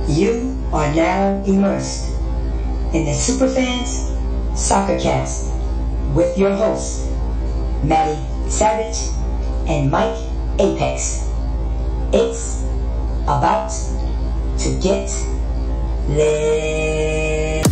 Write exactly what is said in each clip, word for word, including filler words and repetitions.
You are now immersed in the Superfans Soccercast with your hosts, Maddie Savage and Mike Apex. It's about to get lit.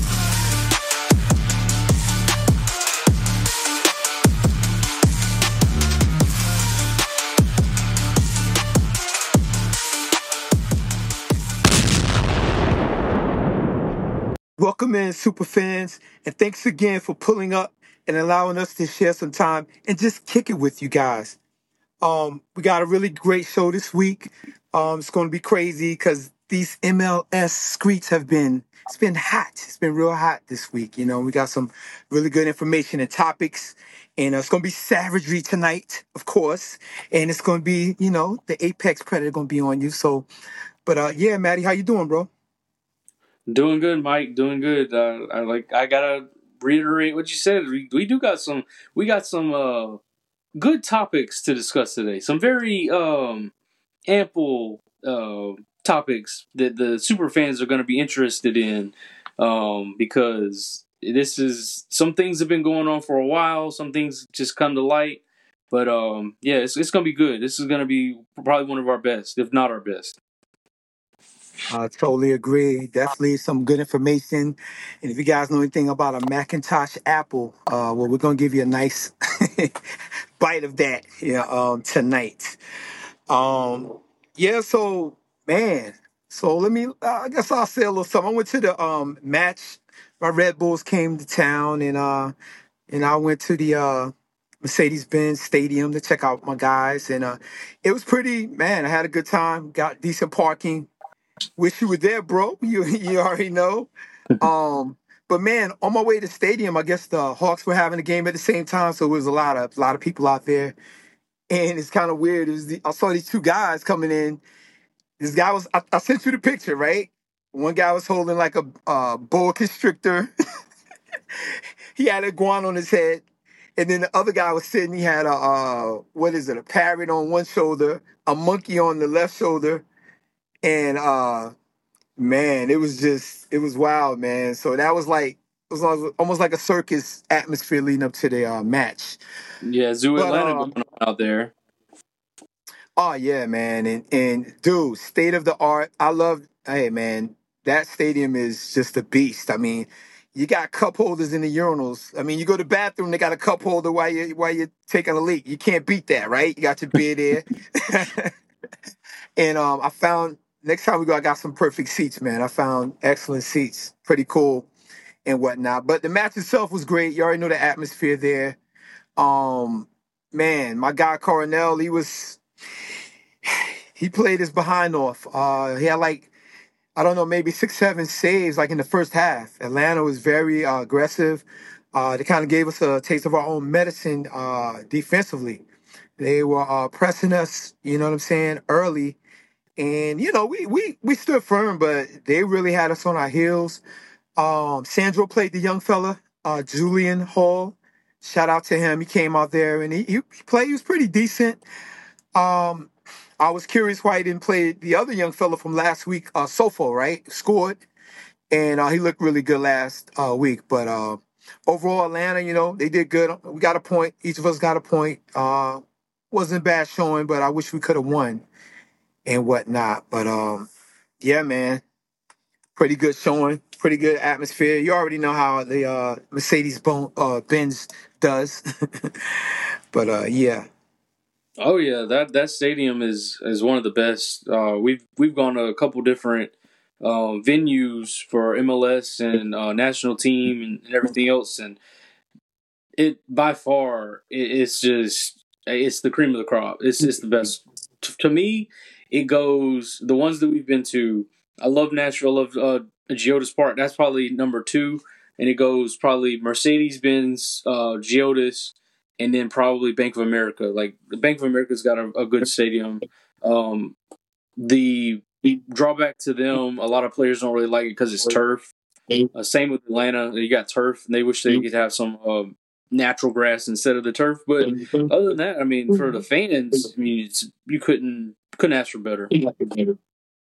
Welcome in, super fans, and thanks again for pulling up and allowing us to share some time and just kick it with you guys. Um, we got a really great show this week. Um, it's going to be crazy because these M L S streets have been, it's been hot. It's been real hot this week. You know, we got some really good information and topics, and uh, it's going to be savagery tonight, of course, and it's going to be, you know, the Apex Predator going to be on you. So, but uh, yeah, Maddie, how you doing, bro? Doing good, Mike. Doing good. Uh, I like. I gotta reiterate what you said. We, we do got some. We got some uh, good topics to discuss today. Some very um, ample uh, topics that the super fans are going to be interested in, um, because this is some things have been going on for a while. Some things just come to light, but um, yeah, it's it's going to be good. This is going to be probably one of our best, if not our best. I totally agree. Definitely some good information. And if you guys know anything about a Macintosh Apple, uh, well, we're gonna give you a nice bite of that yeah, um, tonight. Um, yeah. So, man. So let me. Uh, I guess I'll say a little something. I went to the um, match. My Red Bulls came to town, and uh, and I went to the uh, Mercedes-Benz Stadium to check out my guys, and uh, it was pretty. Man, I had a good time. Got decent parking. Wish you were there, bro. You you already know. Um, but man, on my way to the stadium, I guess the Hawks were having a game at the same time, so it was a lot of a lot of people out there. And it's kind of weird. It was the, I saw these two guys coming in. This guy was I, I sent you the picture, right? One guy was holding like a uh, boa constrictor. He had a iguana on his head, and then the other guy was sitting. He had a uh, what is it? A parrot on one shoulder, a monkey on the left shoulder, and uh man, it was just, it was wild, man. So that was like, it was almost like a circus atmosphere leading up to the uh, match. Yeah, Zoo But, Atlanta um, going on out there. oh, yeah, man. And, and dude, state of the art. I love, hey, man, that stadium is just a beast. I mean, you got cup holders in the urinals. I mean, you go to the bathroom, they got a cup holder while, you, while you're taking a leak. You can't beat that, right? You got your beer there. And um, I found, next time we go, I got some perfect seats, man. I found excellent seats. Pretty cool and whatnot. But the match itself was great. You already know the atmosphere there. Um, man, my guy Coronel, he was, he played his behind off. Uh, he had like, I don't know, maybe six, seven saves like in the first half. Atlanta was very uh, aggressive. Uh, they kind of gave us a taste of our own medicine uh, defensively. They were uh, pressing us, you know what I'm saying, early. And, you know, we, we, we stood firm, but they really had us on our heels. Um, Sandro played the young fella, uh, Julian Hall. Shout out to him. He came out there and he, he played. He was pretty decent. Um, I was curious why he didn't play the other young fella from last week, uh, Sofo, right? Scored. And uh, he looked really good last uh, week. But uh, overall, Atlanta, you know, they did good. We got a point. Each of us got a point. Uh, wasn't a bad showing, but I wish we could have won and whatnot. But um, yeah, man, pretty good showing, pretty good atmosphere. You already know how the uh, Mercedes uh, Benz does. But uh, yeah. Oh yeah, that, that stadium is, is one of the best. Uh, we've we've gone to a couple different uh, venues for M L S and uh, national team and, and everything else, and it by far it, it's just it's the cream of the crop. It's it's the best. T- to me, it goes the ones that we've been to. I love Nashville. I love uh, Geodis Park. That's probably number two, and it goes probably Mercedes Benz, uh, Geodis, and then probably Bank of America. Like the Bank of America's got a, a good stadium. Um, the drawback to them, a lot of players don't really like it because it's turf. Uh, same with Atlanta. You got turf, and they wish they could have some uh, natural grass instead of the turf. But other than that, I mean, for the fans, I mean, it's, you couldn't couldn't ask for better.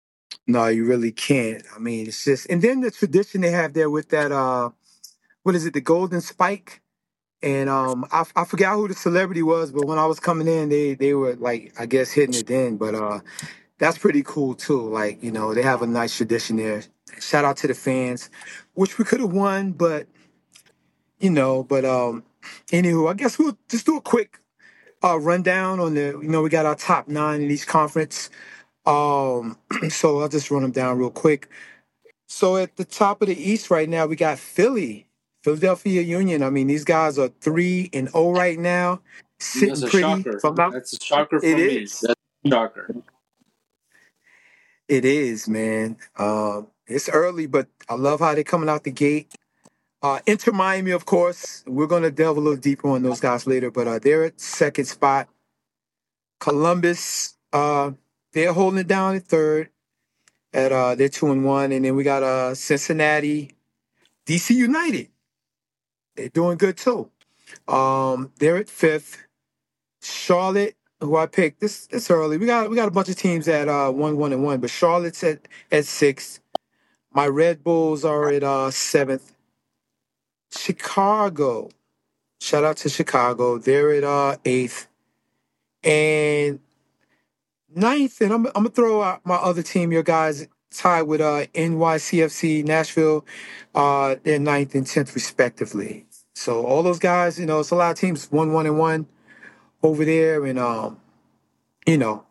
No, you really can't. I mean, it's just, and then the tradition they have there with that, uh, what is it, the Golden Spike? And um, I, I forgot who the celebrity was, but when I was coming in, they they were like, I guess, hitting it then. But uh, that's pretty cool too. Like, you know, they have a nice tradition there. Shout out to the fans, which we could have won, but you know, but um, anywho, I guess we'll just do a quick uh rundown on the. You know, we got our top nine in each conference. Um, so I'll just run them down real quick. So at the top of the East right now, we got Philly, Philadelphia Union. I mean, these guys are three and zero right now, That's sitting a pretty. shocker. From out, That's a shocker it for me. is, That's a shocker. it is, man. Um, it's early, but I love how they're coming out the gate. Uh, Inter Miami, of course. We're gonna delve a little deeper on those guys later, but uh, they're at second spot. Columbus, uh, they're holding it down at third. At uh, they're two and one, and then we got uh Cincinnati, D C United. They're doing good too. Um, they're at fifth. Charlotte, who I picked, this it's early. We got we got a bunch of teams at uh one, one, and one, but Charlotte's at at sixth. My Red Bulls are at uh seventh. Chicago, shout out to Chicago. They're at uh eighth. And ninth, and I'm I'm gonna throw out my other team, your guys tied with uh N Y C F C Nashville. Uh, they're ninth and tenth respectively. So all those guys, you know, it's a lot of teams, one, one, and one over there, and um, you know.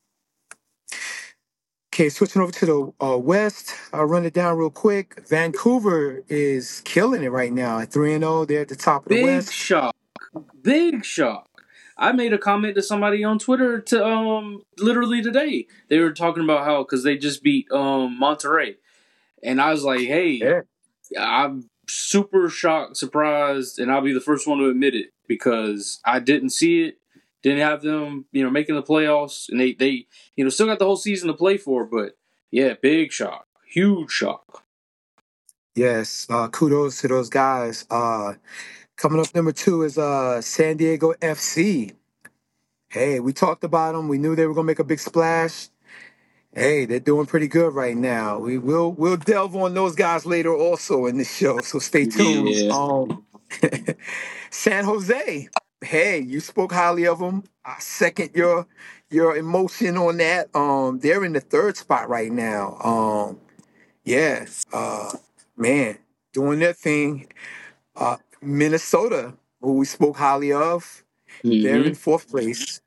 Okay, switching over to the uh, West, I'll run it down real quick. Vancouver is killing it right now at three and zero. They're at the top of the Big West. shock. Big shock. I made a comment to somebody on Twitter to um literally today. They were talking about how because they just beat um Monterey, and I was like, hey, Yeah. I'm super shocked, surprised, and I'll be the first one to admit it because I didn't see it, didn't have them, you know, making the playoffs, and they, they you know, still got the whole season to play for, but yeah, big shock, huge shock. Yes. Uh, kudos to those guys. Uh, coming up number two is uh, San Diego F C. Hey, we talked about them. We knew they were gonna make a big splash. Hey, they're doing pretty good right now. We will we'll delve on those guys later also in this show, so stay tuned. Yeah. Um, San Jose. Hey, you spoke highly of them. I second your your emotion on that. Um, they're in the third spot right now. Um, yeah, uh, man, doing their thing. Uh, Minnesota, who we spoke highly of, they're in Mm-hmm. fourth place.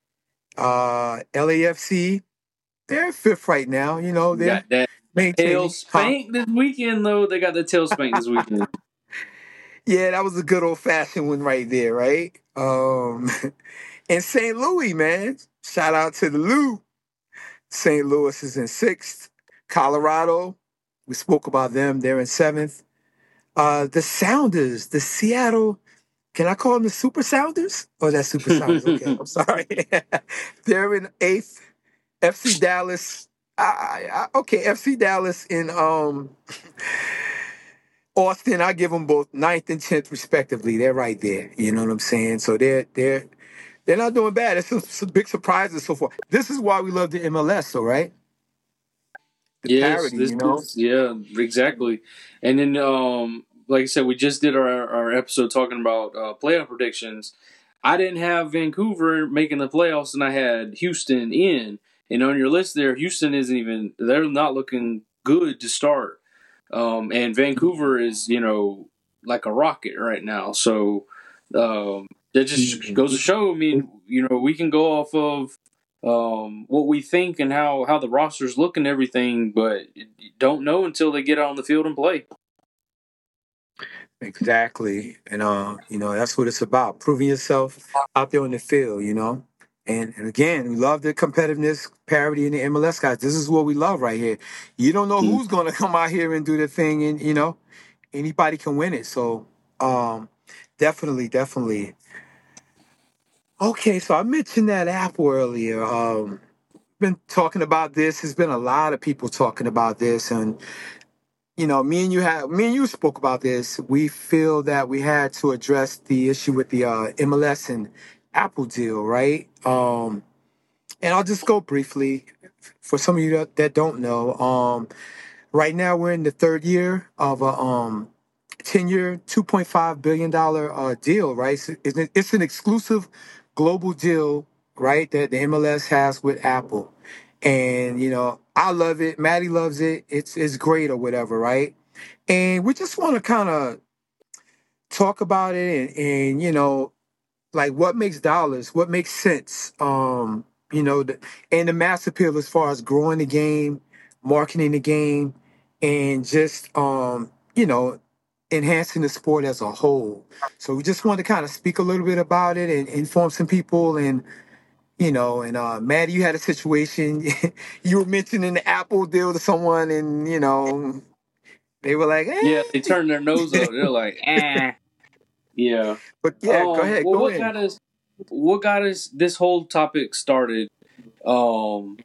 Uh, L A F C, they're fifth right now. You know, they're Got that tail maintaining. Huh? spank this weekend, though. They got the tail spank this weekend. Yeah, that was a good old fashioned one right there, right? Um, and Saint Louis, man. Shout out to the Lou. Saint Louis is in sixth. Colorado, we spoke about them. They're in seventh. Uh, the Sounders, the Seattle. Can I call them the Super Sounders? Oh, that's Super Sounders. Okay, I'm sorry. They're in eighth. F C Dallas. I, I, okay, F C Dallas in um Austin. I give them both ninth and tenth respectively. They're right there. You know what I'm saying? So they're they're they're not doing bad. It's some, some big surprises so far. This is why we love the M L S, though, right? The Yes, parity, this you know. is yeah, exactly. And then, um, like I said, we just did our our episode talking about uh, playoff predictions. I didn't have Vancouver making the playoffs, and I had Houston in. And on your list there, Houston isn't even. They're not looking good to start. Um, and Vancouver is, you know, like a rocket right now. So um, that just goes to show. I mean, you know, we can go off of um, what we think and how, how the rosters look and everything, but you don't know until they get out on the field and play. Exactly. And uh, you know, that's what it's about. Proving yourself out there on the field, you know. And, and again, we love the competitiveness, parity in the M L S guys. This is what we love right here. You don't know Mm. who's gonna come out here and do the thing, and you know, anybody can win it. So um definitely, definitely. Okay, so I mentioned that app earlier. Um been talking about this. There's been a lot of people talking about this, and you know, me and you have me and you spoke about this. We feel that we had to address the issue with the uh, M L S and Apple deal, right? Um, and I'll just go briefly for some of you that, that don't know. Um, right now, we're in the third year of a um, ten-year, two point five billion dollars uh, deal, right? So It's, it's an exclusive global deal, right, that the M L S has with Apple. And, you know, I love it. Maddie loves it. It's, it's great or whatever, right? And we just want to kind of talk about it and, and, you know, like what makes dollars, what makes sense, um, you know, the, and the mass appeal as far as growing the game, marketing the game, and just um, you know, enhancing the sport as a whole. So we just want to kind of speak a little bit about it and inform some people, and you know, and uh, Maddie, you had a situation. You were mentioning the Apple deal to someone, and you know, they were like, Yeah, they eh. turn their nose up. They're like, eh. Yeah. But yeah, go Um. ahead, Well, go what in. got us? What got us? This whole topic started. Um.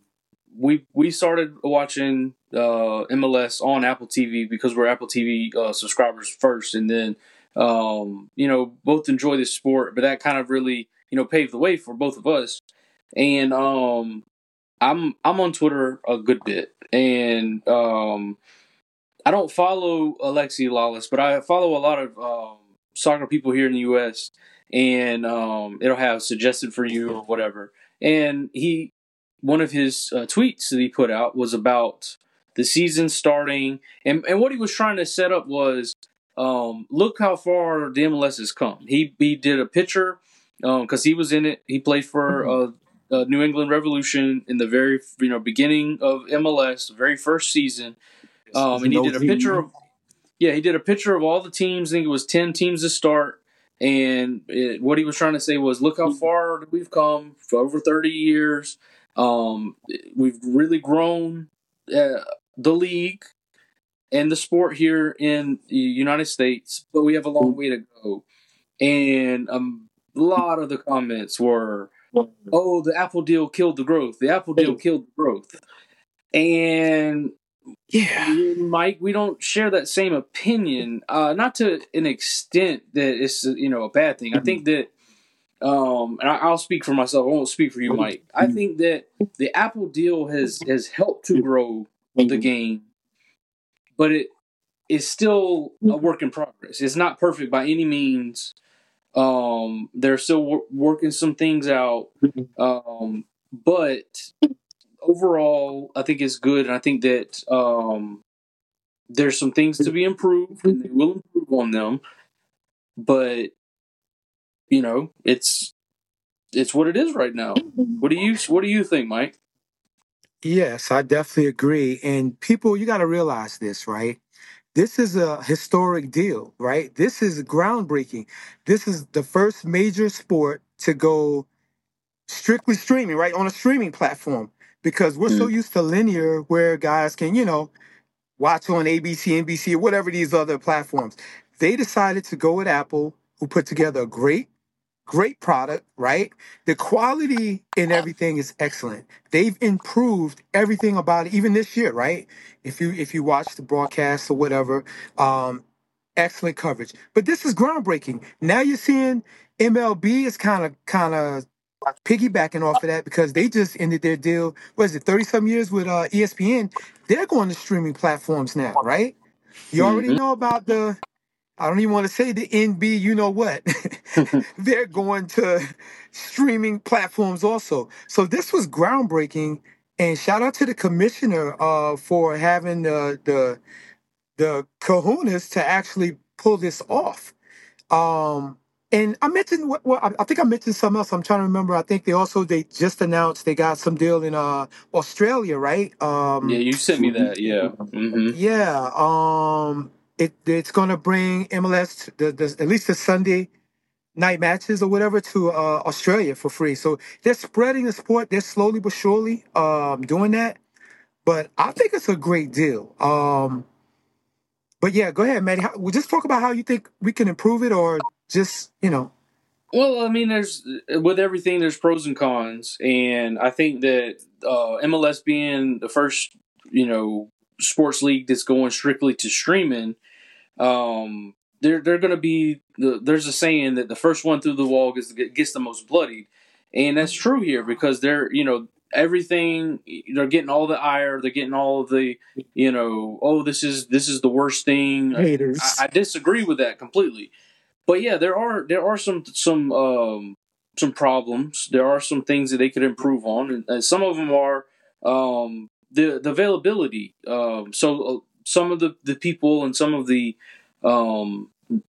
We we started watching uh, M L S on Apple T V because we're Apple T V uh, subscribers first, and then um, you know both enjoy this sport. But that kind of really you know paved the way for both of us. And um, I'm I'm on Twitter a good bit, and um, I don't follow Alexi Lawless, but I follow a lot of um, soccer people here in the U S, and um, it'll have suggested for you or whatever. And he, one of his uh, tweets that he put out was about the season starting, and, and what he was trying to set up was, um, look how far the M L S has come. He he did a picture because um, he was in it. He played for uh, uh, New England Revolution in the very you know beginning of M L S, the very first season. Um, and he did a picture of yeah, he did a picture of all the teams. I think it was ten teams to start. And it, what he was trying to say was, look how far we've come for over thirty years. Um, we've really grown uh, the league and the sport here in the United States, but we have a long way to go. And um, a lot of the comments were, oh, the Apple deal killed the growth. The Apple deal killed the growth. And Yeah. Mike, we don't share that same opinion. Uh, not to an extent that it's you know a bad thing. I think that, um, and I, I'll speak for myself. I won't speak for you, Mike. I think that the Apple deal has has helped to grow the game, but it is still a work in progress. It's not perfect by any means. Um, they're still wor- working some things out, um, but overall, I think it's good, and I think that um, there's some things to be improved, and they will improve on them. But you know, it's it's what it is right now. What do you What do you think, Mike? Yes, I definitely agree. And people, you got to realize this, right? This is a historic deal, right? This is groundbreaking. This is the first major sport to go strictly streaming, right? On a streaming platform. Because we're so used to linear where guys can, you know, watch on A B C, N B C, or whatever these other platforms. They decided to go with Apple, who put together a great great product, right? The quality in everything is excellent. They've improved everything about it, even this year, right? If you if you watch the broadcast or whatever, um, excellent coverage. But this is groundbreaking. Now you're seeing M L B is kind of kind of piggybacking off of that because they just ended their deal. What is it, thirty some years with uh, E S P N? They're going to streaming platforms now, right? You already Mm-hmm. know about the I don't even want to say the N B, you know what? They're going to streaming platforms also. So this was groundbreaking. And shout out to the commissioner uh, for having the, the the kahunas to actually pull this off. Um, and I mentioned, what well, I I think I mentioned something else. I'm trying to remember. I think they also they just announced they got some deal in uh, Australia, right? Yeah, Um, you sent me that. Yeah. Mm-hmm. yeah, um, it it's gonna bring M L S to the, the at least the Sunday night matches or whatever to uh, Australia for free. So they're spreading the sport. They're slowly but surely um, doing that. But I think it's a great deal. Um, but yeah, go ahead, Maddie. How, we'll just talk about how you think we can improve it, or just you know. Well, I mean, there's with everything, there's pros and cons, and I think that uh, M L S being the first, you know, sports league that's going strictly to streaming, um, they're they're going to be the. There's a saying that the first one through the wall gets gets the most bloodied, and that's true here because they're you know everything they're getting all the ire, they're getting all of the you know oh this is this is the worst thing. Haters. I, I disagree with that completely, but yeah, there are there are some some um, some problems. There are some things that they could improve on, and, and some of them are um, the the availability. Um, so uh, some of the, the people and some of the um,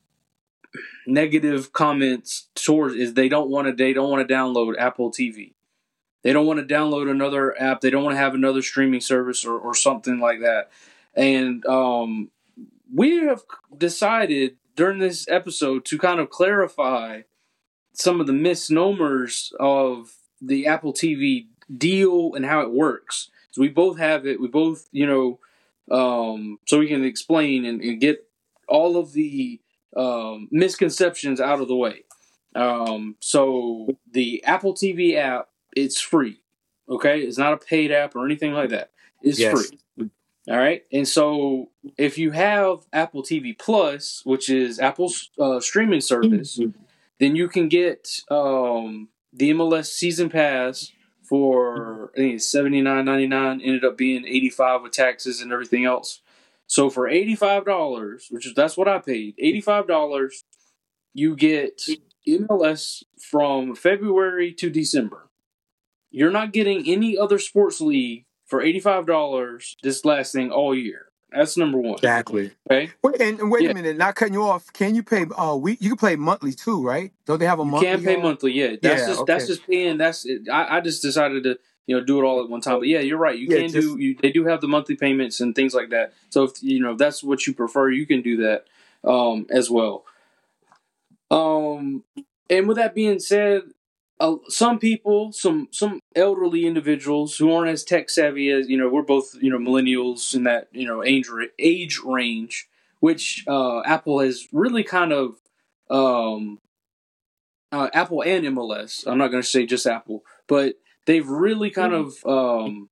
negative comments towards is they don't want to they don't want to download Apple T V. They don't want to download another app. They don't want to have another streaming service or, or something like that. And um, we have decided during this episode to kind of clarify some of the misnomers of the Apple T V deal and how it works. So we both have it. We both, you know, um, so we can explain and, and get all of the um, misconceptions out of the way. Um, so the Apple T V app, it's free. Okay, it's not a paid app or anything like that. It's Yes. free. All right, and so if you have Apple T V Plus, which is Apple's uh, streaming service, then you can get um, the M L S season pass for I think it's seventy-nine ninety-nine. Ended up being eighty-five with taxes and everything else. So for eighty-five dollars, which is that's what I paid, eighty-five dollars, you get M L S from February to December. You're not getting any other sports league for eighty-five dollars this last thing all year. That's number one. Exactly. Okay. Wait, and, and wait Yeah. a minute, not cutting you off. Can you pay? Uh, we you can play monthly too, right? Don't they have a You monthly? can pay uh, monthly, yeah. That's Yeah, just that's okay. just paying. That's it. I, I just decided to you know do it all at one time. But yeah, you're right. You Yeah, can just- do. You, they do have the monthly payments and things like that. So if you know if that's what you prefer, you can do that um, as well. Um, and with that being said, uh, some people, some some elderly individuals who aren't as tech savvy as you know, we're both you know millennials in that you know age age range, which uh, Apple has really kind of um, uh, Apple and M L S. I'm not going to say just Apple, but they've really kind of um,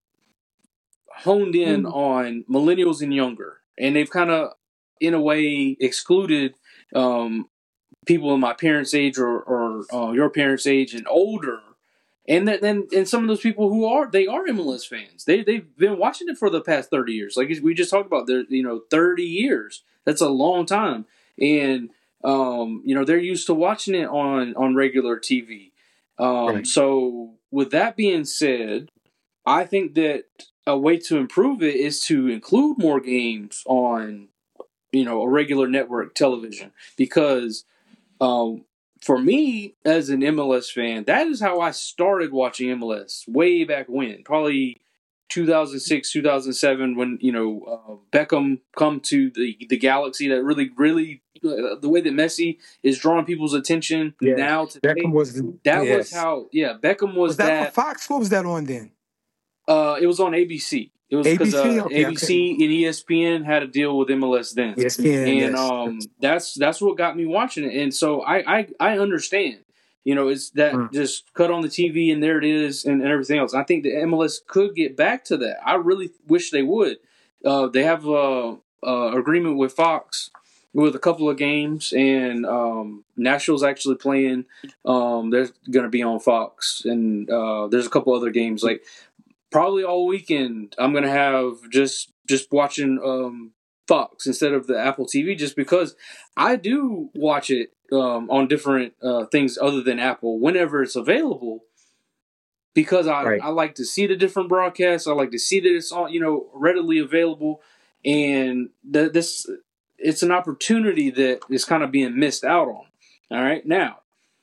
honed in on millennials and younger, and they've kind of, in a way, excluded um, people in my parents' age or, or uh, your parents' age and older, and then and, and some of those people who are they are M L S fans. They they've been watching it for the past thirty years. Like we just talked about, they're you know thirty years. That's a long time, and um, you know they're used to watching it on on regular T V. Um, Right. So with that being said, I think that a way to improve it is to include more games on you know a regular network television because. Um, for me, as an M L S fan, that is how I started watching M L S way back when, probably two thousand six, two thousand seven, when you know uh, Beckham come to the the Galaxy. That really, really, uh, the way that Messi is drawing people's attention Yeah. now today. Beckham was the, that yes. was how, yeah, Beckham was, Was that, that. for Fox? What was that on then? Uh, it was on A B C. It was because A B C? uh, Okay, A B C and E S P N had a deal with M L S then. Yes, yeah, and yes. um, that's that's what got me watching it. And so I I, I understand, you know, it's that Mm. just cut on the T V and there it is, and, and everything else. I think the M L S could get back to that. I really wish they would. Uh, they have a, a agreement with Fox with a couple of games, and um, Nashville's actually playing. Um, they're going to be on Fox, and uh, there's a couple other games like. Probably all weekend, I'm gonna have just just watching um, Fox instead of the Apple T V, just because I do watch it um, on different uh, things other than Apple whenever it's available. Because I, Right. I like to see the different broadcasts, I like to see that it's on you know readily available, and the, this it's an opportunity that is kind of being missed out on. All right, now.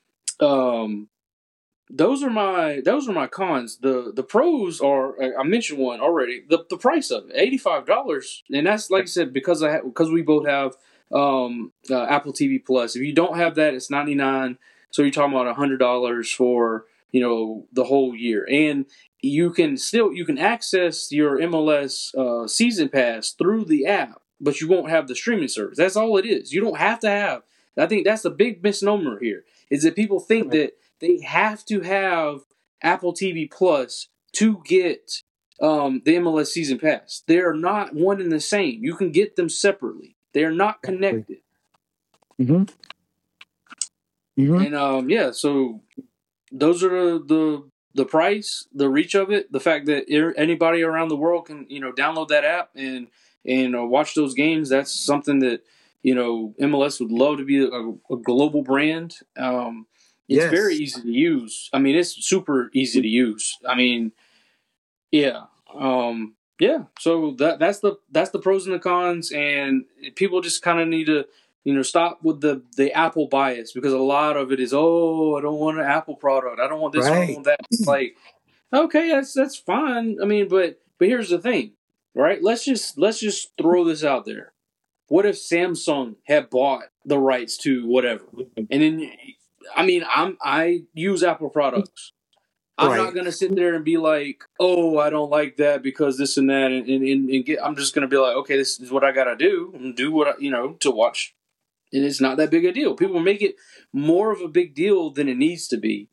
Um, Those are my those are my cons. The the pros are I mentioned one already. The the price of it, eighty five dollars, and that's like I said because I ha- because we both have um, uh, Apple T V Plus. If you don't have that, it's ninety nine. So you're talking about a hundred dollars for you know the whole year, and you can still you can access your M L S uh, season pass through the app, but you won't have the streaming service. That's all it is. You don't have to have. I think that's a big misnomer here. Is that people think that they have to have Apple T V Plus to get um, the M L S season pass. They are not one and the same. You can get them separately. They are not connected. Mm-hmm. Mm-hmm. And um, yeah, so those are the, the the price, the reach of it, the fact that anybody around the world can, you know, download that app and and uh, watch those games. That's something that, you know, M L S would love to be a, a global brand. Um, it's very Yes. easy to use. I mean, it's super easy to use. I mean, yeah, um, yeah. So that that's the that's the pros and the cons, and people just kind of need to, you know, stop with the the Apple bias, because a lot of it is, oh, I don't want an Apple product. I don't want this. I don't Right. want that. Like, okay, that's that's fine. I mean, but but here's the thing, right? Let's just let's just throw this out there. What if Samsung had bought the rights to whatever, and then, I mean, I'm I use Apple products. I'm not Right. gonna sit there and be like, oh, I don't like that because this and that, and, and, and get. I'm just gonna be like, okay, this is what I gotta do, and do what I, you know, to watch, and it's not that big a deal. People make it more of a big deal than it needs to be,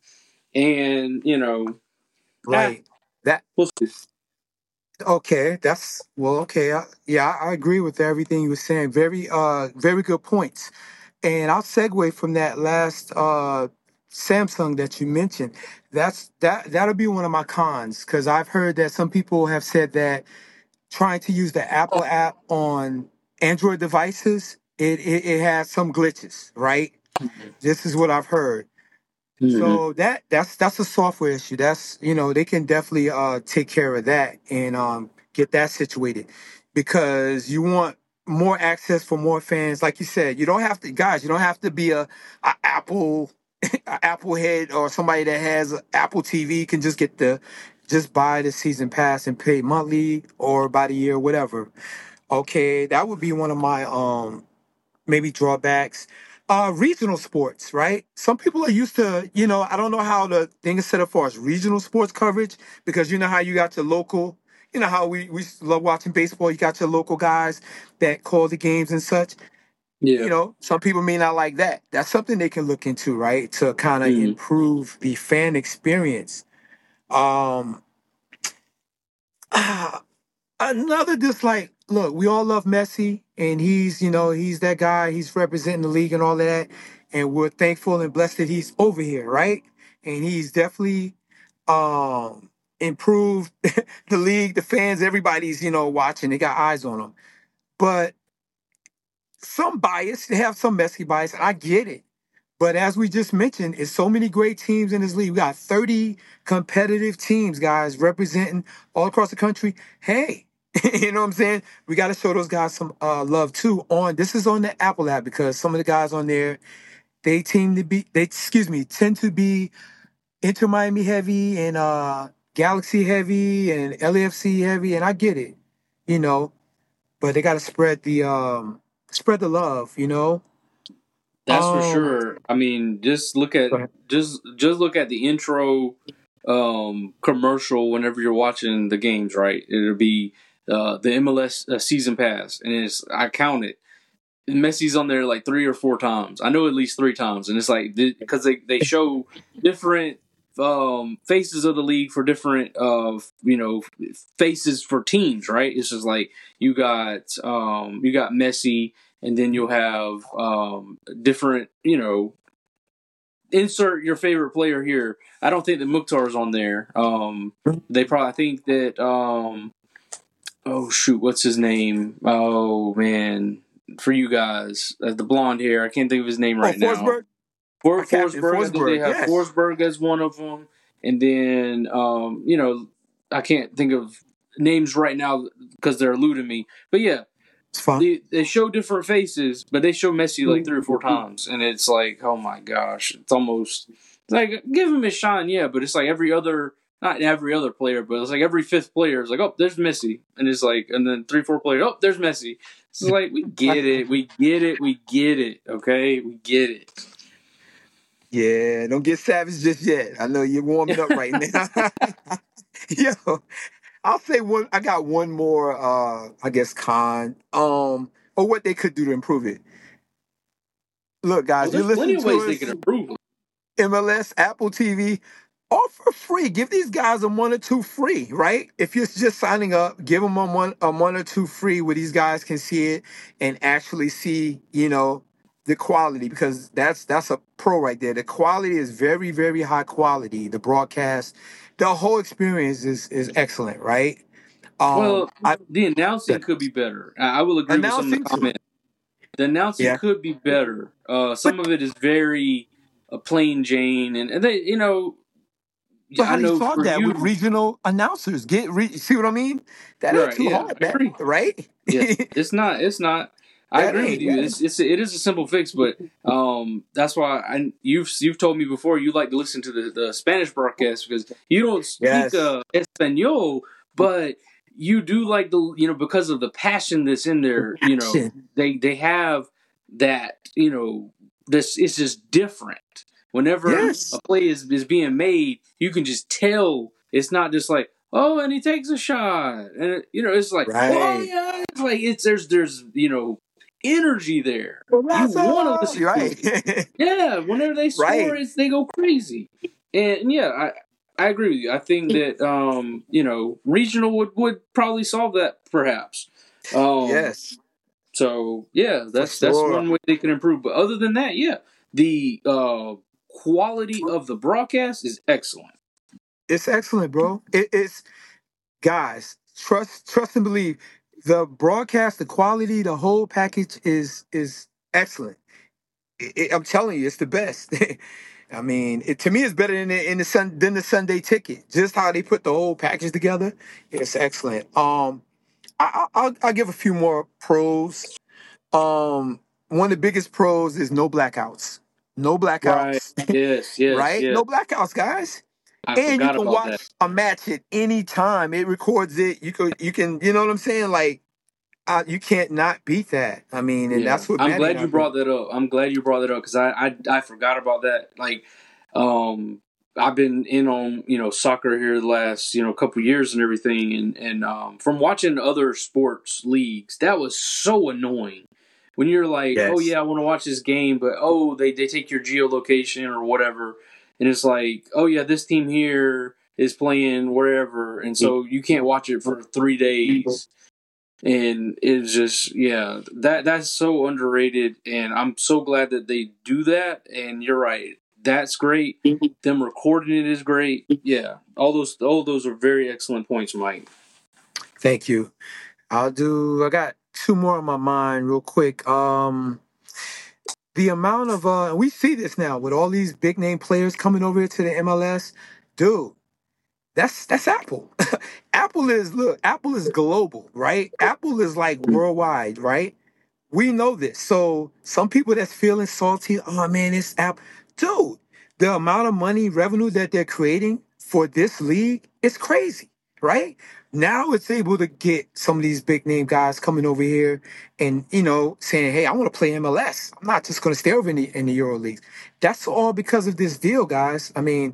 and you know, ah, Right. That we'll see. okay. That's well. Okay. I, yeah, I agree with everything you were saying. Very, uh, very good points. And I'll segue from that last uh Samsung that you mentioned. That's that that'll be one of my cons because I've heard that some people have said that trying to use the Apple app on Android devices, it it, it has some glitches, right? This is what I've heard. Mm-hmm. So that that's that's a software issue. That's you know they can definitely uh take care of that and um get that situated because you want more access for more fans. Like you said, you don't have to guys. You don't have to be a, a Apple a Apple head or somebody that has a Apple T V. You can just get the just buy the season pass and pay monthly or by the year, whatever. Okay, that would be one of my um maybe drawbacks. Uh, regional sports, right? Some people are used to, you know, I don't know how the thing is set up for us regional sports coverage because you know how you got your local, you know how we, we love watching baseball. You got your local guys that call the games and such. Yeah. You know, some people may not like that. That's something they can look into, right? To kind of Mm-hmm. improve the fan experience. Um, Another dislike. Look, we all love Messi, and he's, you know, he's that guy. He's representing the league and all of that, and we're thankful and blessed that he's over here, right? And he's definitely um improved the league, the fans, everybody's, you know, watching. They got eyes on him, but some bias. They have some Messi bias. I get it. But as we just mentioned, it's so many great teams in this league. We got thirty competitive teams, guys, representing all across the country. Hey, you know what I'm saying? We got to show those guys some uh, love too. On this is on the Apple app because some of the guys on there, they team to be, they excuse me, tend to be Inter Miami heavy and uh, Galaxy heavy and L A F C heavy, and I get it, you know. But they got to spread the um, spread the love, you know. That's for Um, sure. I mean, just look at go ahead. just just look at the intro um, commercial whenever you're watching the games. Right, it'll be uh, the M L S uh, season pass, and it's I count it. Messi's on there like three or four times. I know at least three times, and it's like because they they show different um, faces of the league for different uh, you know faces for teams. Right, it's just like you got um, you got Messi, and then you'll have um, different you know insert your favorite player here. I don't think that Mukhtar's on there. Um, they probably I think that um, oh shoot, what's his name? Oh man, for you guys, uh, the blonde hair. I can't think of his name Oh, right now. Forsberg. For Our captain, Forsberg, I think they Forsberg. have Yes. Forsberg as one of them, and then um, you know I can't think of names right now because they're eluding me. But yeah, It's fine. they they show different faces, but they show Messi like three or four times, and it's like, oh my gosh, it's almost it's like give him his shine, yeah. But it's like every other, not every other player, but it's like every fifth player is like, oh, there's Messi, and it's like, and then three, four players, oh, there's Messi. It's like we get it, we get it, we get it. Okay, we get it. Yeah, don't get savage just yet. I know you're warming up right now. Yo, I'll say one. I got one more. Uh, I guess con. Um, or what they could do to improve it. Look, Well, guys, you there's plenty listen of to ways they us. can improve it. M L S, Apple T V, all for free. Give these guys a one or two free, right? If you're just signing up, give them a one, a one or two free where these guys can see it and actually see, you know, the quality, because that's that's a pro right there. The quality is very, very high quality. The broadcast, the whole experience is is excellent, right? Um, Well, I the announcing could be better. I, I will agree with some of the announcing too. comments. The announcing Yeah, could be better. Uh, but some of it is very uh, plain Jane, and, and they, you know, but I how do you know solve for that with you, regional announcers? Get re- see what I mean? That ain't right? too Yeah, hard, I man. agree. Right? Yeah, it's not. It's not. I That agree with ain't. you. Yeah. It's it's it is a simple fix, but um, that's why I you've you've told me before you like to listen to the, the Spanish broadcast because you don't speak Yes. uh, Espanol, but you do like the you know because of the passion that's in there. You know Action. they they have that you know this it's just different. Whenever Yes. a play is is being made, you can just tell it's not just like oh, and he takes a shot, and you know, it's like, oh Right. yeah, it's like it's there's there's you know energy there. Well, You that's want to all listen to it. right. Yeah, whenever they score, Right. it's they go crazy, and, and yeah, I I agree with you. I think that um you know regional would would probably solve that perhaps. Um, Yes, so yeah, for that's that's sure. one way they can improve. But other than that, yeah, the uh quality of the broadcast is excellent. It's excellent, bro. It, it's guys, trust, trust and believe. The broadcast, the quality, the whole package is is excellent. It, it- I'm telling you, it's the best. I mean, it, to me, it's better than the, in the sun than the Sunday ticket. Just how they put the whole package together, it's excellent. Um, I, I, I'll, I'll give a few more pros. Um, one of the biggest pros is no blackouts. No Right. blackouts, Yes. Yes. right? Yes. No blackouts, guys. I And you forgot can about that. watch a match at any time. It records it. You could, you can, you know what I'm saying? Like, uh, you can't not beat that. I mean, and Yeah, that's what I'm Maddie and glad I you brought do. that up. I'm glad you brought that up because I, I I forgot about that. Like, um, I've been in on you know soccer here the last you know couple years and everything, and and um, from watching other sports leagues, that was so annoying. When you're like, oh Yes. yeah, I want to watch this game, but oh they they take your geolocation or whatever, and it's like, oh yeah, this team here is playing wherever, and so you can't watch it for three days and it's just yeah that that's so underrated and I'm so glad that they do that and you're right that's great them recording it is great yeah all those all those are very excellent points Mike. Thank you. I'll do. I got two more on my mind, real quick. Um, the amount of uh, and we see this now with all these big name players coming over here to the M L S, dude. That's that's Apple. Apple is look. Apple is global, right? Apple is like worldwide, right? We know this. So some people that's feeling salty, oh man, this app, dude, the amount of money revenue that they're creating for this league is crazy, right? Now it's able to get some of these big name guys coming over here and you know saying, "Hey, I want to play M L S. I'm not just going to stay over in the in the Euro leagues." That's all because of this deal, guys. I mean,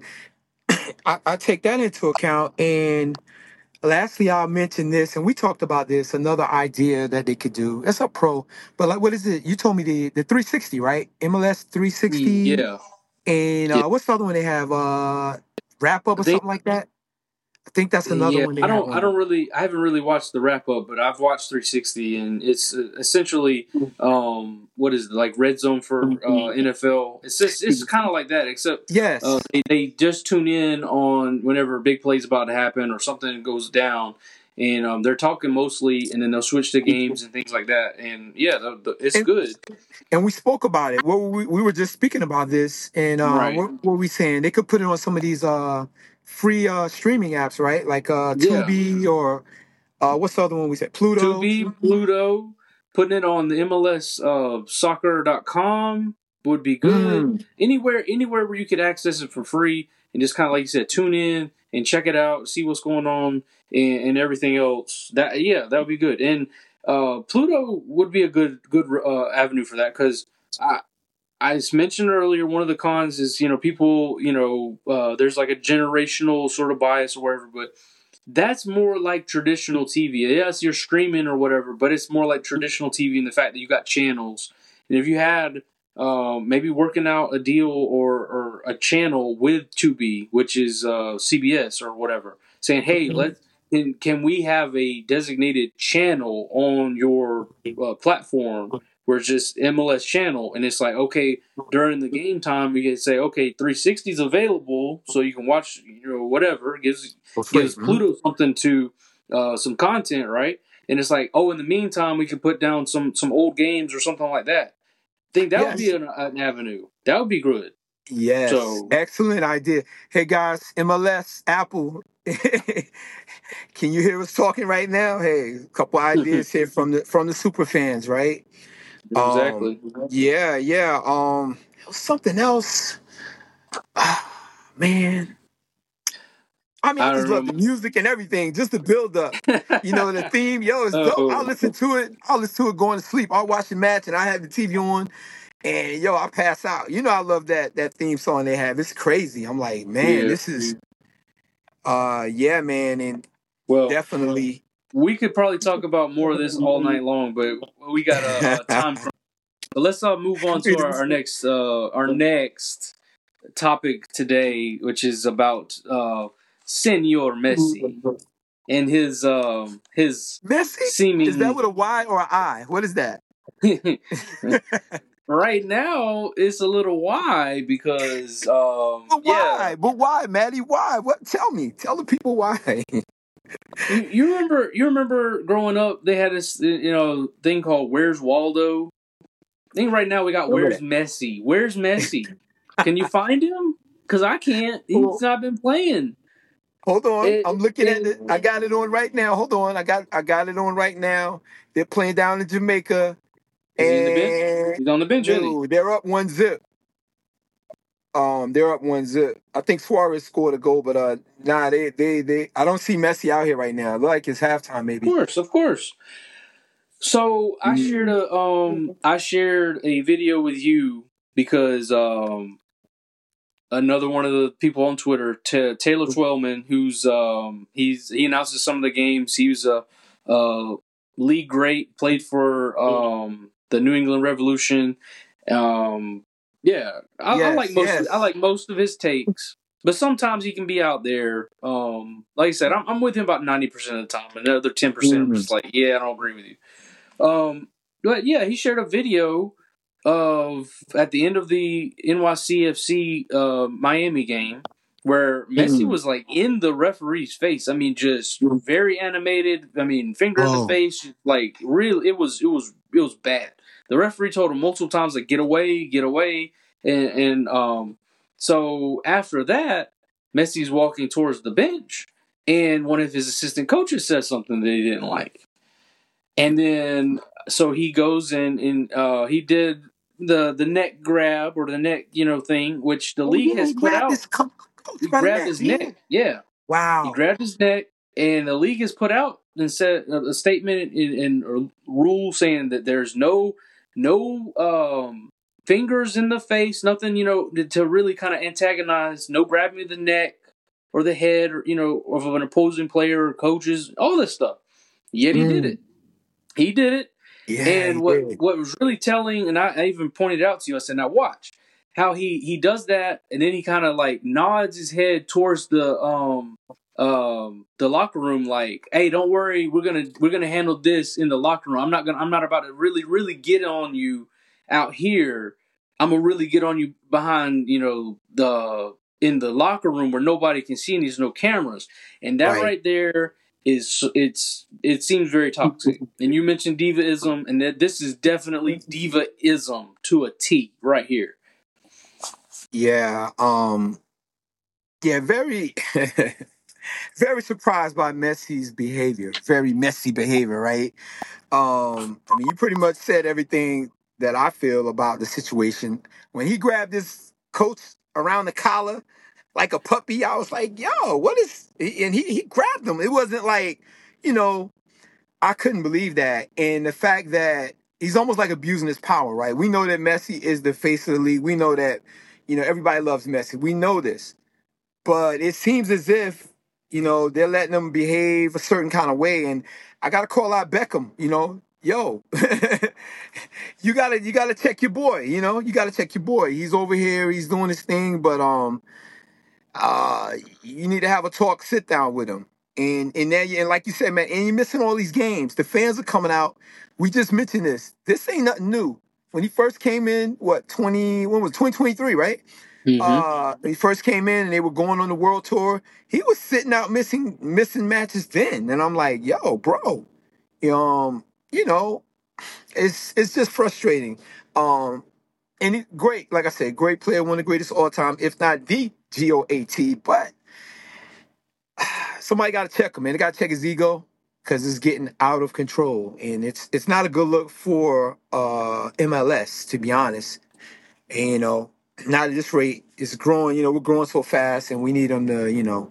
I, I take that into account, and lastly, I'll mention this, and we talked about this. Another idea that they could do. It's a pro, but like, what is it? You told me the the three sixty, right? M L S three sixty, Yeah, and yeah uh, what's the other one they have? Uh, wrap up I or think something like that. I think that's another yeah one they I have don't I on. don't really I haven't really watched the wrap up but I've watched three sixty and it's uh, essentially um what is it like red zone for uh N F L it's just it's kind of like that except uh, Yes, they, they just tune in on whenever a big play is about to happen or something goes down and um, they're talking mostly and then they'll switch to games and things like that and yeah the, the, it's and good and we spoke about it. What were we we were just speaking about this, and uh, right what, what were we saying? They could put it on some of these uh free uh streaming apps, right? Like uh yeah Tubi or uh what's the other one we said? Pluto. Tubi, Pluto, putting it on the M L S uh, soccer dot com would be good. Mm. Anywhere anywhere where you could access it for free and just kind of like you said, tune in and check it out, see what's going on and, and everything else. That yeah, that would be good. And uh, Pluto would be a good good uh, avenue for that because I I mentioned earlier one of the cons is you know people you know uh, there's like a generational sort of bias or whatever, but that's more like traditional T V. Yes, you're streaming or whatever, but it's more like traditional T V in the fact that you got channels. And if you had um, maybe working out a deal or, or a channel with Tubi, which is uh, C B S or whatever, saying, "Hey, let can, can we have a designated channel on your uh, platform where it's just M L S channel, and it's like, okay, during the game time, we can say, okay, three sixty is available, so you can watch, you know, whatever. It gives gives Pluto something to uh, some content, right? And it's like, oh, in the meantime, we can put down some some old games or something like that. I think that yes. would be an, an avenue. That would be good. Yes, so, excellent idea. Hey guys, M L S, Apple, can you hear us talking right now? Hey, a couple ideas here from the from the super fans, right? Exactly. Um, yeah, yeah. Um, something else, ah, man. I mean, I, I just love know. the music and everything, just the build up. You know, the theme, yo, it's dope. Oh. I'll listen to it. I'll listen to it going to sleep. I'll watch the match and I have the T V on. And yo, I pass out. You know, I love that that theme song they have. It's crazy. I'm like, man, yeah. this is, uh, yeah, man, and well, definitely. We could probably talk about more of this all night long, but we got a, a time frame. But let's uh, move on to our, our next uh, our next topic today, which is about uh, Senor Messi and his um, his Messi. Seeming... Is that with a Y or an I? What is that? Right now, it's a little why because um, but why? Yeah. But why, Maddie? Why? What? Tell me. Tell the people why. you, you remember? You remember growing up? They had this, you know, thing called "Where's Waldo." I think right now we got "Where's Messi?" Where's Messi? Can you find him? Because I can't. He's not been playing. Hold on, it, I'm looking it, at it. I got it on right now. Hold on, I got I got it on right now. They're playing down in Jamaica. Is he in the bench? He's on the bench, isn't he? They're up one zip. Um, they're up one zip. I think Suarez scored a goal, but uh, nah, they they they. I don't see Messi out here right now. It look like it's halftime, maybe. Of course, of course. So I mm. shared a um, I shared a video with you because um, another one of the people on Twitter, T- Taylor Twellman, who's um, he's he announces some of the games. He was a, a league great, played for um. the New England Revolution. Um, yeah, I, yes, I like most. Yes. I like most of his takes, but sometimes he can be out there. Um, like I said, I'm, I'm with him about ninety percent of the time, and the other ten percent I'm just like, yeah, I don't agree with you. Um, but yeah, he shared a video of at the end of the N Y C F C uh, Miami game where Messi mm. was like in the referee's face. I mean, just very animated. I mean, finger oh. in the face, like real. It was it was it was bad. The referee told him multiple times like get away, get away, and, and um. So after that, Messi's walking towards the bench, and one of his assistant coaches says something that he didn't like, and then so he goes in and uh, he did the the neck grab or the neck you know thing, which the oh, league yeah, has put out. His co- he grabbed his yeah. neck. Yeah. Wow. He grabbed his neck, and the league has put out and said a statement in, in a rule saying that there's no no um, fingers in the face, nothing you know to really kind of antagonize, no grabbing of the neck or the head or you know of an opposing player or coaches, all this stuff. Yet he mm. did it. He did it. Yeah, and what what was really telling, and I, I even pointed out to you, I said, now watch how he, he does that, and then he kind of like nods his head towards the um um the locker room, like, hey, don't worry, we're gonna we're gonna handle this in the locker room. I'm not gonna I'm not about to really really get on you out here. I'm gonna really get on you behind you know the in the locker room where nobody can see and there's no cameras, and that right, right there. Is it's it seems very toxic, and you mentioned divaism, and that this is definitely divaism to a T right here. Yeah, um, yeah, very, very surprised by Messi's behavior. Very messy behavior, right? Um, I mean, you pretty much said everything that I feel about the situation. When he grabbed his coach around the collar like a puppy, I was like, yo, what is, and he, he grabbed him. It wasn't like, you know, I couldn't believe that. And the fact that he's almost like abusing his power, right? We know that Messi is the face of the league. We know that, you know, everybody loves Messi. We know this. But it seems as if, you know, they're letting him behave a certain kind of way. And I got to call out Beckham, you know, yo, you got to, you got to check your boy, you know, you got to check your boy. He's over here. He's doing his thing. But, um, Uh, you need to have a talk, sit down with him. And and now you, and like you said, man, and you're missing all these games. The fans are coming out. We just mentioned this. This ain't nothing new. When he first came in, what twenty? When was twenty twenty-three? Right? Mm-hmm. Uh, when he first came in and they were going on the world tour. He was sitting out missing missing matches then, and I'm like, yo, bro, um, you know, it's it's just frustrating. Um, and he, great, like I said, great player, one of the greatest all time, if not the G O A T. But somebody got to check him, man. They got to check his ego because it's getting out of control, and it's it's not a good look for uh, M L S, to be honest. And you know, not at this rate, it's growing. You know, we're growing so fast, and we need him to, you know,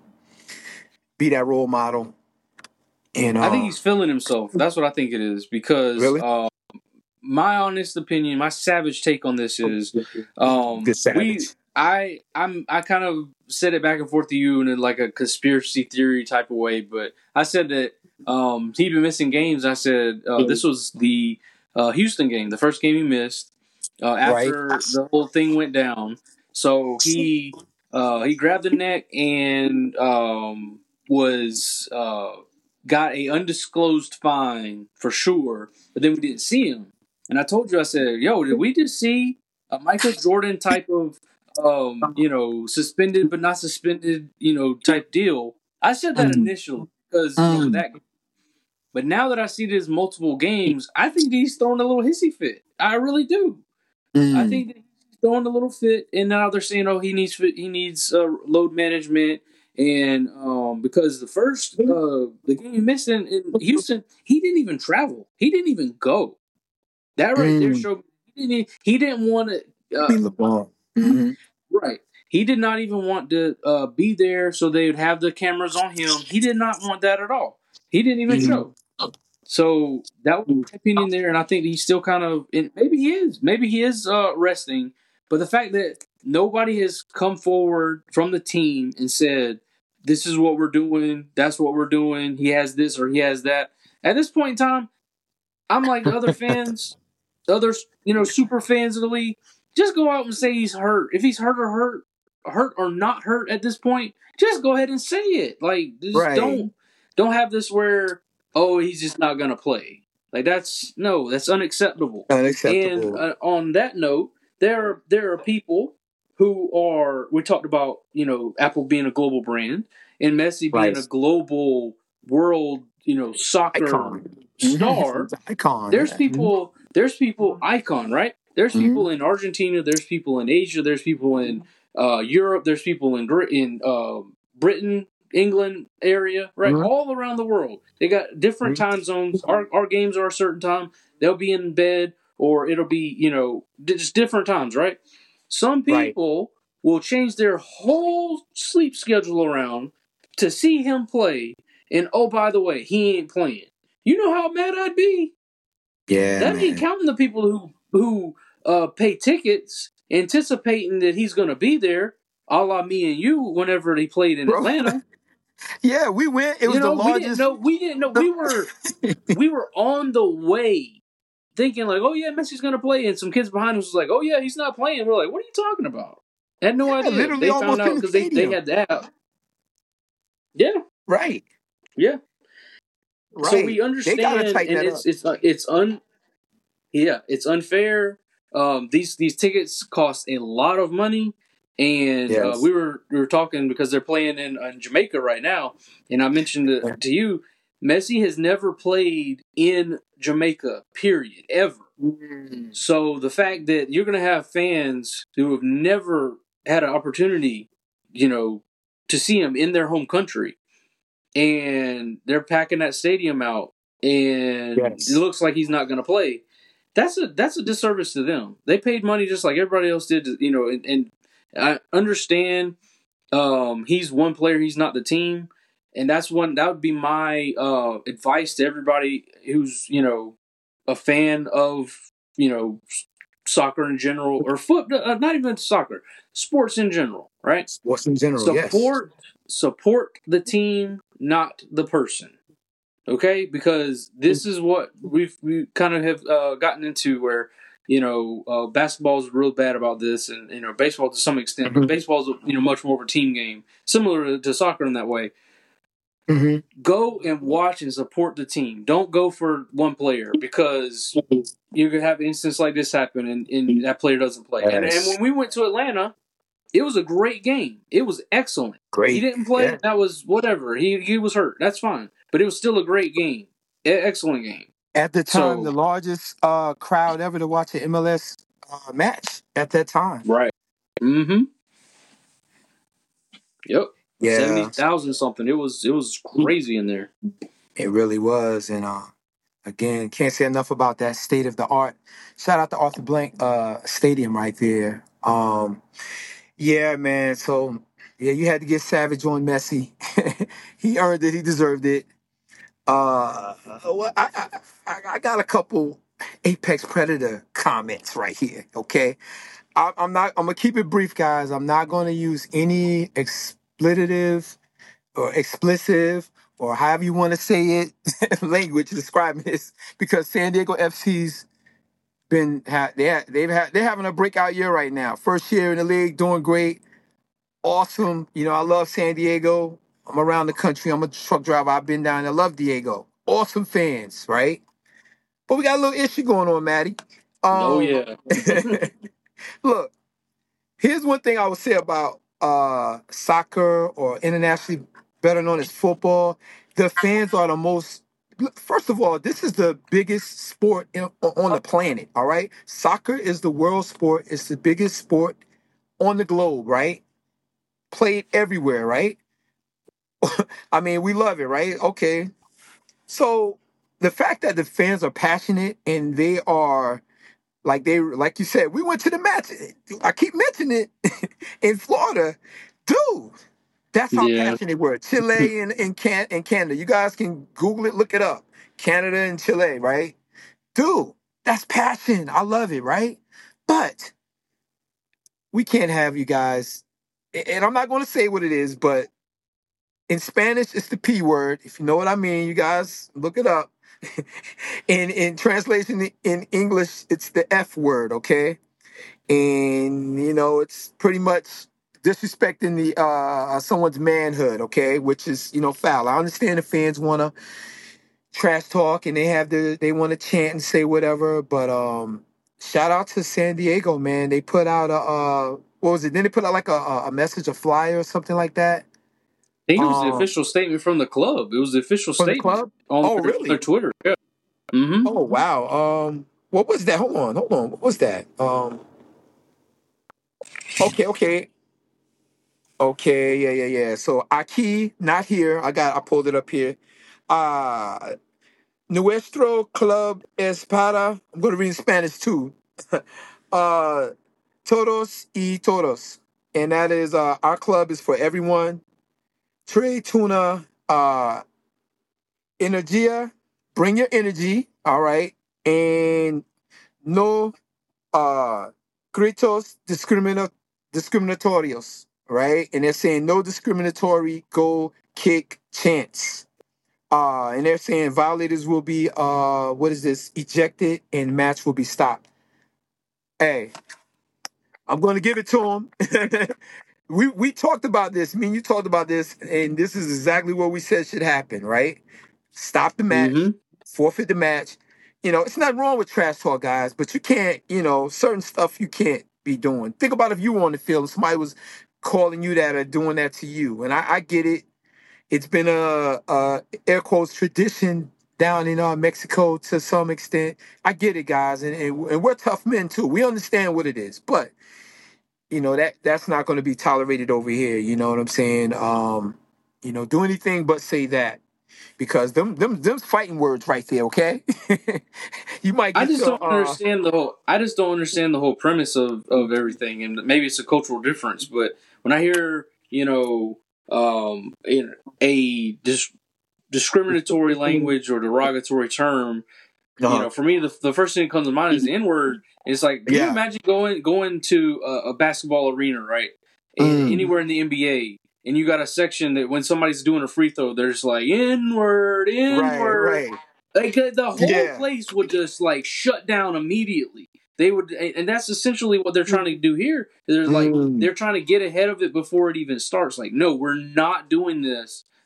be that role model. And uh, I think he's feeling himself. That's what I think it is because really, uh, my honest opinion, my savage take on this is, um, Good savage. we, I, I'm, I kind of said it back and forth to you in like a conspiracy theory type of way, but I said that um, he'd been missing games. I said uh, this was the uh, Houston game, the first game he missed uh, after Right. the whole thing went down. So he uh, he grabbed the neck and um, was uh, got a undisclosed fine for sure, but then we didn't see him. And I told you, I said, yo, did we just see a Michael Jordan type of, um, you know, suspended but not suspended, you know, type deal? I said that Mm. initially because, you know, Mm. that. But now that I see this multiple games, I think he's throwing a little hissy fit. I really do. Mm. I think that he's throwing a little fit, and now they're saying, oh, he needs he needs uh, load management. And um, because the first uh, the game he missed in, in Houston, he didn't even travel. He didn't even go. That right there Mm. showed he didn't, he didn't want to. Uh, Be LeBron. Mm-hmm. right. He did not even want to uh, be there so they would have the cameras on him. He did not want that at all. He didn't even Mhm. show. So that was my opinion there, and I think he's still kind of. And maybe he is. Maybe he is uh, resting. But the fact that nobody has come forward from the team and said, "This is what we're doing. That's what we're doing. He has this or he has that." At this point in time, I'm like the other fans, the other you know super fans of the league. Just go out and say he's hurt. If he's hurt or hurt, hurt or not hurt at this point, just go ahead and say it. Like, just Right. don't don't have this where, oh, he's just not gonna play. Like that's no, that's unacceptable. Unacceptable. And uh, on that note, there are there are people who are. We talked about you know Apple being a global brand and Messi being Right. a global world you know soccer Icon. star. Mhm. Icon. There's yeah. people. There's people icon, right? There's Mhm. people in Argentina. There's people in Asia. There's people in uh, Europe. There's people in Gr- in uh, Britain, England area, right? Mhm. All around the world. They got different Mhm. time zones. Our our games are a certain time. They'll be in bed, or it'll be you know just different times, right? Some Right. people will change their whole sleep schedule around to see him play. And oh, by the way, he ain't playing. You know how mad I'd be? Yeah, That ain't man. counting the people who who uh, pay tickets, anticipating that he's going to be there, a la me and you. Whenever they played in Bro. Atlanta, Yeah, we went. It was you the know, we didn't largest. know. We didn't know. We were we were on the way, thinking like, oh yeah, Messi's going to play, and some kids behind us was like, oh yeah, he's not playing. We're like, what are you talking about? Had no Yeah, idea. literally They found almost in out the because they, they stadium. had the app. Yeah, Right. yeah. Right. So we They gotta understand, tighten and that it's up. it's uh, it's un yeah, it's unfair. Um, these these tickets cost a lot of money, and uh, Yes. we were we were talking because they're playing in, in Jamaica right now, and I mentioned to, to you, Messi has never played in Jamaica, period, ever. Mm. So the fact that you're going to have fans who have never had an opportunity, you know, to see him in their home country, and they're packing that stadium out, and Yes. it looks like he's not going to play. That's a that's a disservice to them. They paid money just like everybody else did, to, you know. And, and I understand um, he's one player, he's not the team, and that's one that would be my uh, advice to everybody who's you know a fan of you know soccer in general or foot, uh, not even soccer, sports in general, right? Sports in general. Yes. Support support the team, not the person. Okay, because this is what we've we kind of have uh, gotten into where you know uh, basketball is real bad about this, and you know baseball to some extent, but Mhm. baseball is you know much more of a team game, similar to soccer in that way. Mm-hmm. Go and watch and support the team. Don't go for one player because you could have instances like this happen and, and that player doesn't play. And and when we went to Atlanta, it was a great game. It was excellent. Great. He didn't play. Yeah. That was whatever. He he was hurt. That's fine. But it was still a great game. E- excellent game. At the time, So- the largest uh, crowd ever to watch an M L S uh, match at that time. Right. Mm-hmm. Yep. Yeah. Seventy thousand something. It was it was crazy in there. It really was. And uh, again, can't say enough about that state of the art. Shout out to Arthur Blank uh, Stadium right there. Um, yeah, man. So yeah, you had to get Savage on Messi. He earned it. He deserved it. Uh, well, I, I, I got a couple Apex Predator comments right here. Okay, I, I'm not. I'm gonna keep it brief, guys. I'm not gonna use any expletive or explicit or however you want to say it language describing this because San Diego F C's been ha- they ha- they've had they're having a breakout year right now. First year in the league, doing great, awesome. You know, I love San Diego. I'm around the country. I'm a truck driver. I've been down. I love Diego. Awesome fans, right? But we got a little issue going on, Maddie. Um, oh yeah. Look, here's one thing I would say about uh, soccer or internationally better known as football. The fans are the most. First of all, this is the biggest sport in, on the planet. All right, soccer is the world sport. It's the biggest sport on the globe. Right, played everywhere. Right. I mean, we love it, right? Okay. So the fact that the fans are passionate and they are like they like you said, we went to the match. I keep mentioning it in Florida, dude. That's how Yeah. passionate we're. Chile and and, Can- and Canada. You guys can Google it, look it up. Canada and Chile, right? Dude, that's passion. I love it, right? But we can't have you guys. And I'm not going to say what it is, but in Spanish, it's the P word. If you know what I mean, you guys look it up. in in translation in English, it's the F word, okay? And you know, it's pretty much disrespecting the uh someone's manhood, okay? Which is, you know, foul. I understand the fans wanna trash talk and they have the they want to chant and say whatever, but um shout out to San Diego, man. They put out a uh what was it? Then they put out like a a message, a flyer or something like that. I think it was the Um, official statement from the club. It was the official From the statement club? on Oh, their, really? their Twitter. Yeah. Mm-hmm. Oh wow. Um, what was that? Hold on, hold on. What was that? Um, okay, okay, okay. Yeah, yeah, yeah. So aquí, not here. I got. I pulled it up here. Uh Nuestro club es para. I'm going to read in Spanish too. uh, todos y todos, and that is uh our club is for everyone. Trae tuna. Uh, energia. Bring your energy. All right, and no uh gritos discrimina- discriminatorios, right? And they're saying no discriminatory goal kick chants. Uh and they're saying violators will be uh what is this? Ejected and match will be stopped. Hey, I'm gonna give it to them. we we talked about this. Me and you talked about this, and this is exactly what we said should happen, right? Stop the match, Mm-hmm. forfeit the match. You know, it's not wrong with trash talk, guys, but you can't, you know, certain stuff you can't be doing. Think about if you were on the field and somebody was calling you that or doing that to you. And I, I get it. It's been a, a air quotes tradition down in uh, Mexico to some extent. I get it, guys, and, and and we're tough men too. We understand what it is, but you know that that's not going to be tolerated over here. You know what I'm saying? Um, you know, do anything but say that. Because them them them fighting words right there, okay? You might I get just your don't uh understand the whole. I just don't understand the whole premise of, of everything, and maybe it's a cultural difference. But when I hear, you know, um, you know, a dis- discriminatory language or derogatory term, you uh know, for me, the, the first thing that comes to mind is the N word. It's like, can you yeah. imagine going going to a, a basketball arena, right? In, Mm. Anywhere in the N B A, and you got a section that when somebody's doing a free throw, there's like N word, N Right, word. right. Like uh, the whole Yeah. place would just like shut down immediately. They would, and that's essentially what they're trying to do here. They're like Mm. they're trying to get ahead of it before it even starts. Like, no, we're not doing this.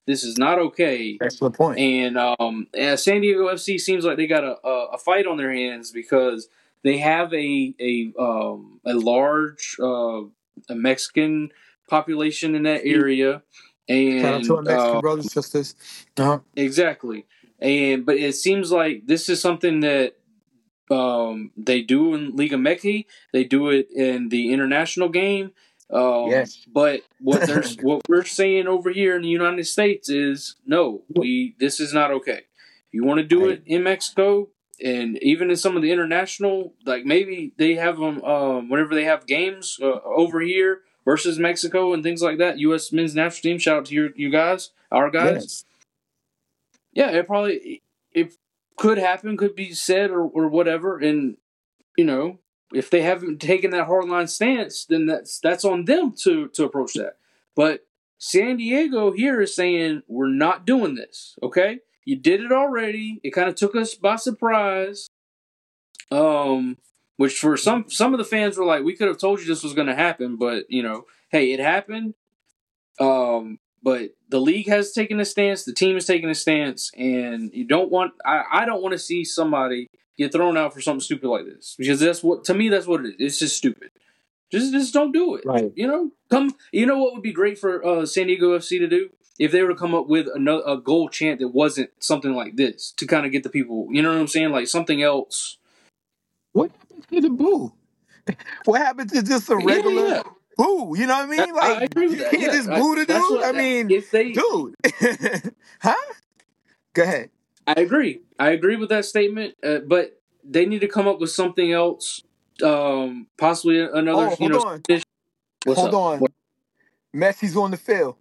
This is not okay. Excellent point. And um, San Diego F C seems like they got a, a, a fight on their hands because they have a a um, a large uh, a Mexican population in that area. And shout out to our Mexican uh, brothers, sisters. Uh-huh. Exactly. And but it seems like this is something that um, they do in Liga M X I. They do it in the international game. Um, yes. But what there's what we're saying over here in the United States is no. We this is not okay. If you want to do right. it in Mexico and even in some of the international, like maybe they have them um, whenever they have games uh, over here versus Mexico and things like that. U S men's national team. Shout out to your you guys, our guys. Yes. Yeah, it probably it could happen, could be said or, or whatever, and you know if they haven't taken that hardline stance, then that's that's on them to to approach that. But San Diego here is saying we're not doing this. Okay, you did it already. It kind of took us by surprise. Um, which for some some of the fans were like, we could have told you this was going to happen, but you know, hey, it happened. Um. But the league has taken a stance, the team has taken a stance, and you don't want I, I don't want to see somebody get thrown out for something stupid like this. Because that's what to me that's what it is. It's just stupid. Just just don't do it. Right. You know? Come you know what would be great for uh, San Diego F C to do? If they were to come up with another a goal chant that wasn't something like this to kind of get the people, you know what I'm saying? Like something else. What happened to the boo? What happened to just a regular yeah, yeah. boo? You know what I mean? Like, I agree with you that. can't Yeah, just boo the that's dude. what- I mean, if they- dude. Huh? Go ahead. I agree. I agree with that statement, uh, but they need to come up with something else. Um, possibly another. Oh, you hold know, on. Spanish- What's Hold up? on. What- Messi's on the field.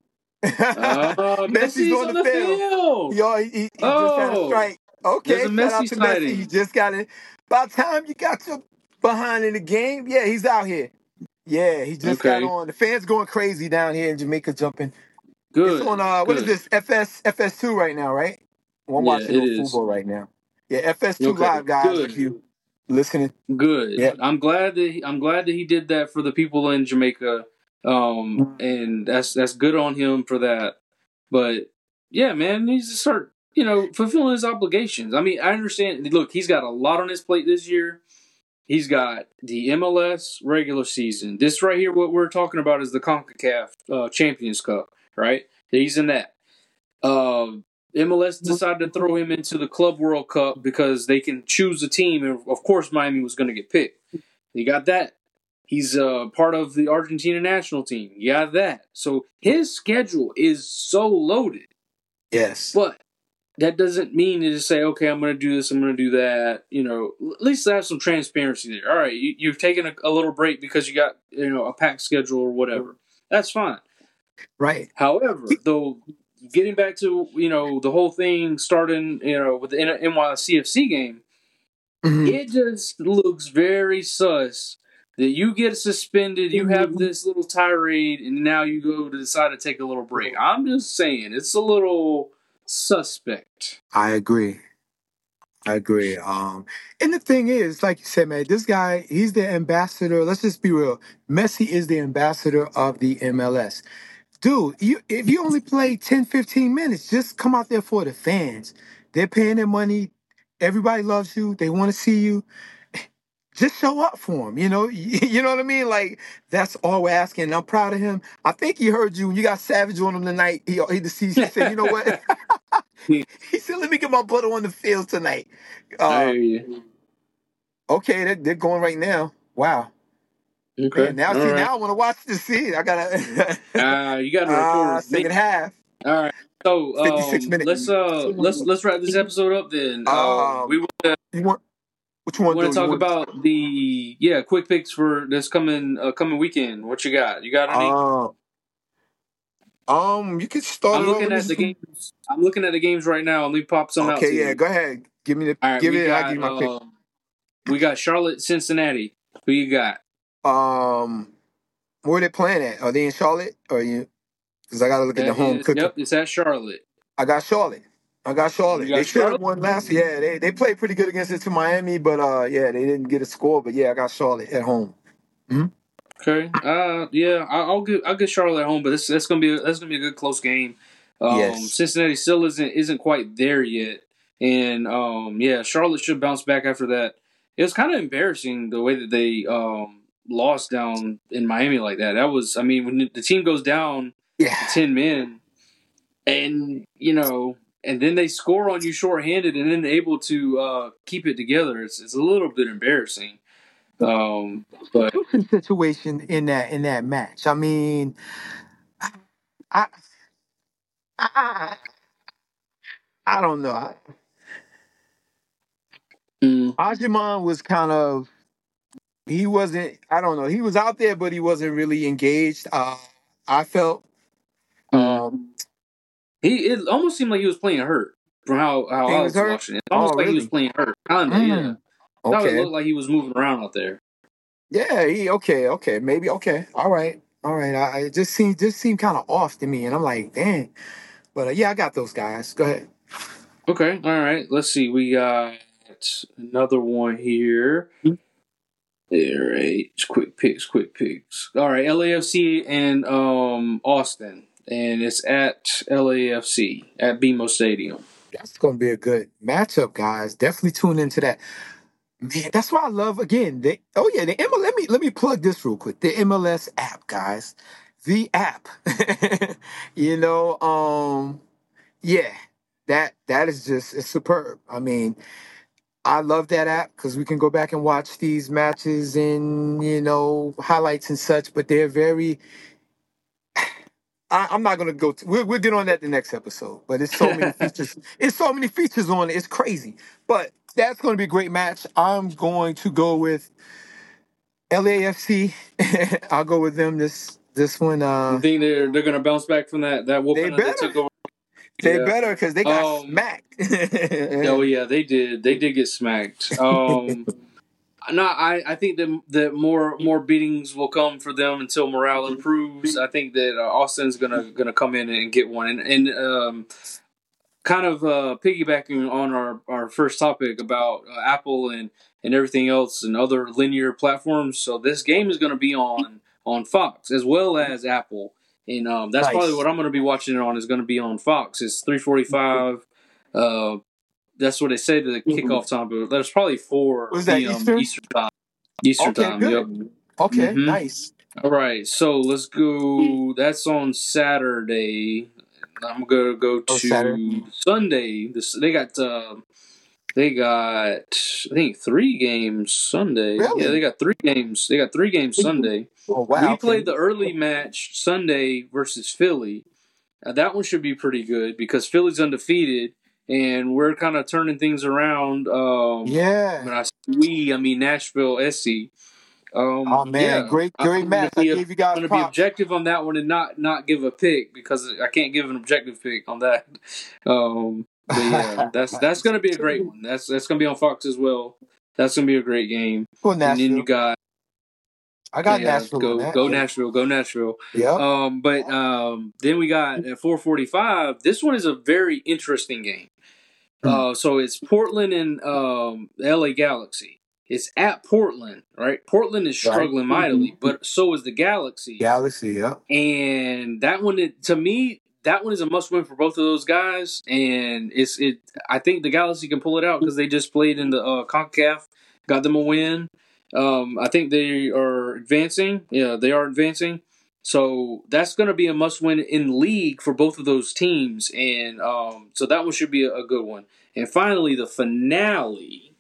Uh, Messi's on the field. Yo, he, he, he just had a Oh. strike. Okay, There's a shout out Messi to Messi. sighting. He just got it. By the time you got your behind in the game, yeah, he's out here. Yeah, he just Okay. got on. The fans going crazy down here in Jamaica jumping. Good. It's on, uh, what is good. this? F S F S two right now, right? Well, I'm Yeah, watching it on is. football right now. Yeah, F S two Okay, live, guys, good. if you listening. Good. Yeah. I'm glad that he, I'm glad that he did that for the people in Jamaica. Um, and that's that's good on him for that. But yeah, man, he needs to start, you know, fulfilling his obligations. I mean, I understand. Look, he's got a lot on his plate this year. He's got the M L S regular season. This right here, what we're talking about, is the CONCACAF uh, Champions Cup, right? He's in that. Uh, M L S decided to throw him into the Club World Cup because they can choose a team, and of course, Miami was going to get picked. He got that. He's uh, part of the Argentina national team. You got that. So his schedule is so loaded. Yes. But that doesn't mean to just say, okay, I'm going to do this, I'm going to do that. You know, at least have some transparency there. All right, you, you've taken a, a little break because you got, you know, a packed schedule or whatever. That's fine. Right. However, though, getting back to, you know, the whole thing starting, you know, with the N Y C F C game, Mhm. it just looks very sus that you get suspended, you have this little tirade, and now you go to decide to take a little break. I'm just saying, it's a little suspect. I agree. I agree. Um, and the thing is, like you said, man, this guy, he's the ambassador. Let's just be real. Messi is the ambassador of the M L S. Dude, you if you only play ten, fifteen minutes, just come out there for the fans. They're paying their money. Everybody loves you. They want to see you. Just show up for him, you know? You know what I mean? Like, that's all we're asking. And I'm proud of him. I think he heard you when you got Savage on him tonight. He, he, he said, you know what? He said, let me get my butter on the field tonight. I Uh, hear you. okay, they're, they're going right now. Wow. Okay. Man, now, All see, right. now I want to watch this. See, I got to... Uh, you got to record uh, with me. second half. All right. So fifty-six um, minutes. let's uh let's let's wrap this episode up then. Uh, Um, we want to You want... What you want to want do? to talk You about the yeah quick picks for this coming uh, coming weekend. What you got? You got any? Uh, um, you can start I'm it off looking with at the this- games. I'm looking at the games right now. Let me pop some out. Okay, to yeah, you. go ahead. Give me the... All right, give we it. I'll got give you my pick. uh, we got Charlotte, Cincinnati. Who you got? Um, where they playing at? Are they in Charlotte? Or you? Because I got to look at the That home is- cooking. Yep, it's at Charlotte. I got Charlotte. I got Charlotte. You got They should have Charlotte? won last. Yeah, they they played pretty good against it to Miami, but uh, yeah, they didn't get a score. But yeah, I got Charlotte at home. Okay. Uh, yeah, I- I'll get I'll get Charlotte at home, but this that's gonna be a, that's gonna be a good close game. Um, Yes. Cincinnati still isn't isn't quite there yet, and um, yeah, Charlotte should bounce back after that. It was kind of embarrassing the way that they um, lost down in Miami like that. That was, I mean, when the team goes down Yeah. to ten men, and you know, and then they score on you shorthanded, and then able to uh, keep it together. It's it's a little bit embarrassing. Um, but Crucial situation in that in that match. I mean, I I I, I don't know. I, mm, Ajiman was kind of he wasn't. I don't know. He was out there, but he wasn't really engaged. Uh, I felt. mm. Um, he it almost seemed like he was playing hurt from how how he I was was hurt. watching it. It's Oh, almost like he was really? playing hurt, kinda. Yeah, Mm, thought it okay. looked like he was moving around out there. Yeah. He okay. Okay. Maybe. Okay. All right. All right. I, I it just seemed just seemed kind of off to me, and I'm like, dang. But uh, yeah, I got those guys. Go ahead. Okay, all right. Let's see. We got another one here. All right, quick picks, quick picks. All right, L A F C and um Austin, and it's at L A F C at B M O Stadium. That's going to be a good matchup, guys. Definitely tune into that. Man, that's why I love again. The, oh yeah, the M L. Let me let me plug this real quick. The M L S app, guys. The app. you know, um, yeah, that that is just it's superb. I mean, I love that app because we can go back and watch these matches and you know highlights and such. But they're very. I, I'm not gonna go. To, we'll, we'll get on that the next episode. But it's so many features. It's so many features on it. It's crazy. But that's going to be a great match. I'm going to go with L A F C. I'll go with them this this one. You Uh, think they're they're gonna bounce back from that that they whooping that they better. took over? They Yeah. better because they got Um. smacked. Oh yeah, they did. They did get smacked. Um. No, I, I think that that more more beatings will come for them until morale improves. I think that uh, Austin's gonna gonna come in and get one, and, and um, kind of uh, piggybacking on our, our first topic about uh, Apple and, and everything else and other linear platforms. So this game is going to be on on Fox as well as Apple, and um, that's probably Nice. what I'm going to be watching it on. Is going to be on Fox. It's three forty-five. Uh, that's what they say to the kickoff time, but that's probably four Was that p.m. Eastern? Eastern time. Eastern Okay, time. Yep. good. Okay, Mm-hmm. nice. All right, so let's go. That's on Saturday. I'm gonna go Oh, Saturday. to Sunday. This they got. Uh, they got. I think three games Sunday. Really? Yeah, they got three games. They got three games Sunday. Oh wow. We okay. played the early match Sunday versus Philly. Now, that one should be pretty good because Philly's undefeated, and we're kind of turning things around. Um, Yeah. When I say we, I mean Nashville S C. Um, Oh man, yeah, great, great I'm match. I gonna be, gave you guys I'm gonna be props. objective on that one and not not give a pick because I can't give an objective pick on that. Um, but yeah, that's that's gonna be a great one. That's that's gonna be on Fox as well. That's gonna be a great game. Well, And then Nashville. you got I got yeah, Nashville go on that. go yeah. Nashville, go Nashville. Yep. Um, but um, then we got at four forty-five. This one is a very interesting game. Uh, so it's Portland and um, L A Galaxy. It's at Portland, right? Portland is struggling Right. mightily, but so is the Galaxy. Galaxy, yeah. And that one, it, to me, that one is a must-win for both of those guys. And it's it. I think the Galaxy can pull it out because they just played in the uh, CONCACAF, got them a win. Um, I think they are advancing. Yeah, they are advancing. So that's going to be a must-win in league for both of those teams, and um, so that one should be a, a good one. And finally, the finale,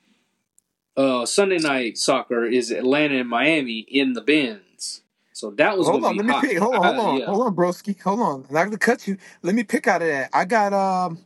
uh, Sunday night soccer is Atlanta and Miami in the Benz. So that was Hold going on, to let be me hot. pick. Hold on, hold Uh, on, yeah. hold on, broski. Hold on. I'm not gonna cut you. Let me pick out of that. I got um.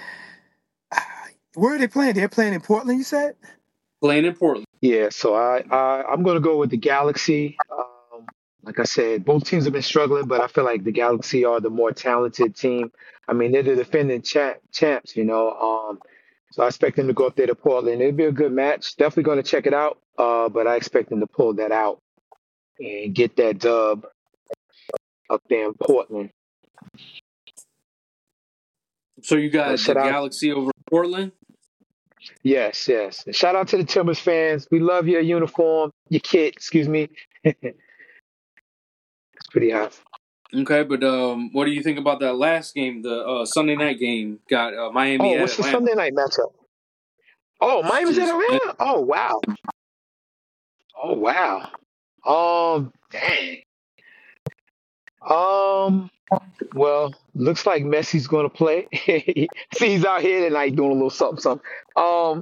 Where are they playing? They're playing in Portland. You said. Playing in Portland. Yeah, so I, I I'm gonna go with the Galaxy. Um, like I said, both teams have been struggling, but I feel like the Galaxy are the more talented team. I mean, they're the defending champ, champs, you know. Um, so I expect them to go up there to Portland. It'll be a good match. Definitely going to check it out. Uh, but I expect them to pull that out and get that dub up there in Portland. So you Uh, got the shout out, Galaxy over Portland. yes, yes. And shout out to the Timbers fans. We love your uniform, your kit. Excuse me. It's pretty hot. Okay, but um, what do you think about that last game, the uh, Sunday night game? Got uh, Miami Oh, at what's the Atlanta. Sunday night matchup? Oh, Miami's at Just- Atlanta? Oh, wow. Oh, wow. Um, dang. Um, well, looks like Messi's going to play. See, he's out here tonight doing a little something, something. Um,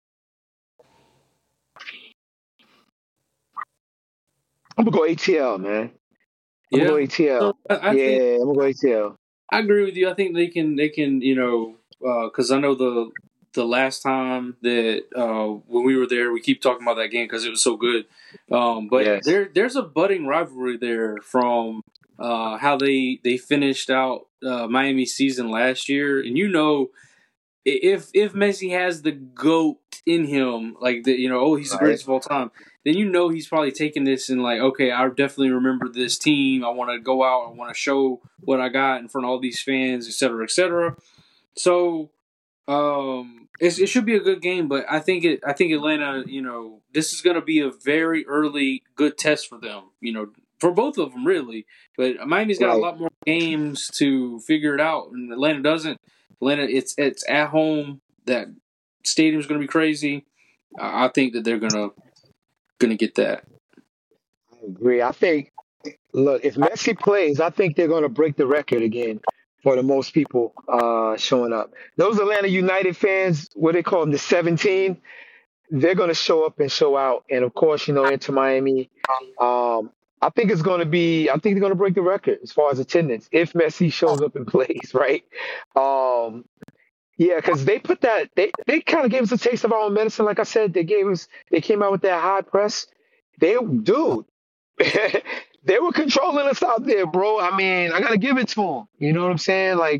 I'm going to go A T L, man. I'm Yeah, going to go A T L. So, I, I yeah, think I'm going to go A T L. I agree with you. I think they can they can you know because I know the the last time that uh, when we were there, we keep talking about that game because it was so good. Um, but Yes. there there's a budding rivalry there from uh, how they they finished out uh, Miami's season last year, and you know. If if Messi has the GOAT in him, like the you know, oh he's the Right. greatest of all time, then you know he's probably taking this and like, okay, I definitely remember this team. I want to go out. I want to show what I got in front of all these fans, et cetera, et cetera. So, um, it's, it should be a good game. But I think it. I think Atlanta. You know, this is going to be a very early good test for them. You know, for both of them really. But Miami's got Right. a lot more games to figure it out, and Atlanta doesn't. Atlanta, it's it's at home. That stadium's going to be crazy. I I think that they're gonna gonna get that. I agree. I think, look, if Messi plays, I think they're going to break the record again for the most people uh, showing up. Those Atlanta United fans, what they call them, the seventeen, they're going to show up and show out. And of course, you know, Inter Miami, um, I think it's going to be, I think they're going to break the record as far as attendance if Messi shows up and plays, right? Um, yeah, because they put that, they, they kind of gave us a taste of our own medicine. Like I said, they gave us, they came out with that high press. They, dude, they were controlling us out there, bro. I mean, I got to give it to them. You know what I'm saying? Like,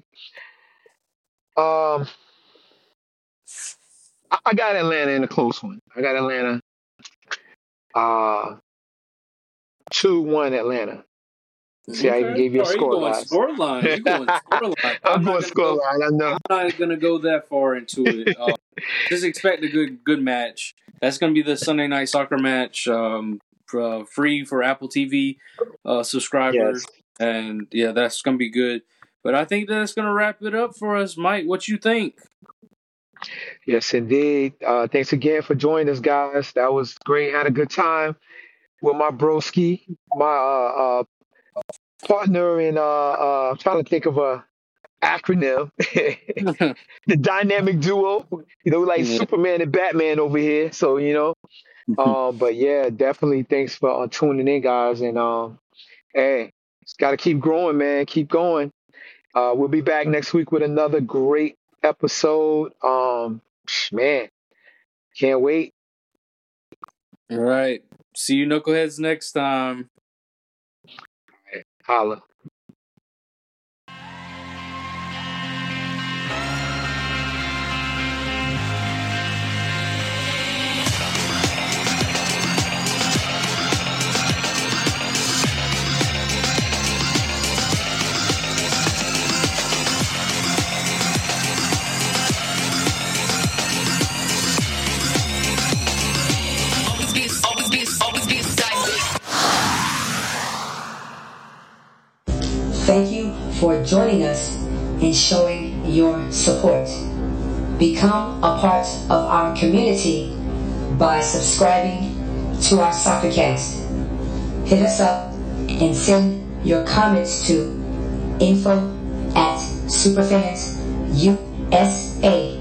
um, I, I got Atlanta in a close one. I got Atlanta. Uh, two one Atlanta. See, I even gave you a Oh, you score going line. scoreline? You going scoreline? I'm going not gonna score go- line. I know. I'm not gonna go that far into it. Uh, just expect a good good match. That's gonna be the Sunday night soccer match. Um, for, uh, free for Apple T V uh, subscribers, Yes. and yeah, that's gonna be good. But I think that's gonna wrap it up for us, Mike. What you think? Yes, indeed. Uh, thanks again for joining us, guys. That was great. Had a good time with my broski, my uh, uh, partner in, uh, uh, I'm trying to think of a acronym. The dynamic duo, you know, like Yeah. Superman and Batman over here. So, you know, um, but yeah, definitely thanks for uh, tuning in, guys. And um, hey, just got to keep growing, man. Keep going. Uh, we'll be back next week with another great episode. Um, man, can't wait. All right. See you knuckleheads next time. Holla. Always be, always be, always be excited. Thank you for joining us and showing your support. Become a part of our community by subscribing to our Soccercast. Hit us up and send your comments to info at superfansusa